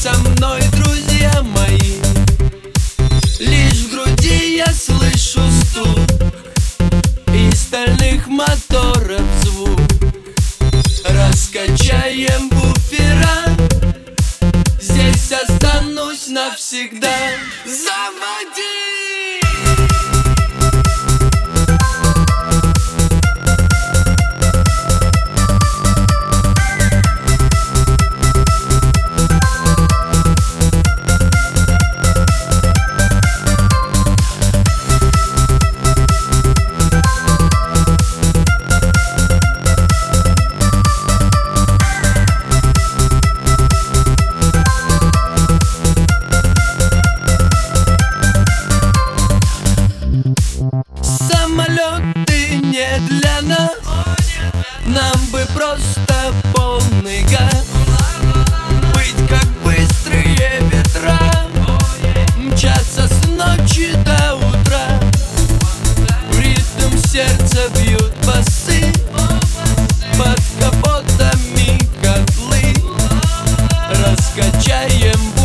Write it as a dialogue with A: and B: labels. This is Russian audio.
A: со мной, друзья мои. Лишь в груди я слышу стук и стальных моторов звук. Раскачаем буфера, здесь останусь навсегда. Заводи! Самолеты не для нас, нам бы просто полный газ. Быть как быстрые ветра, мчаться с ночи до утра. В ритм сердца бьют басы, под капотами котлы. Раскачаем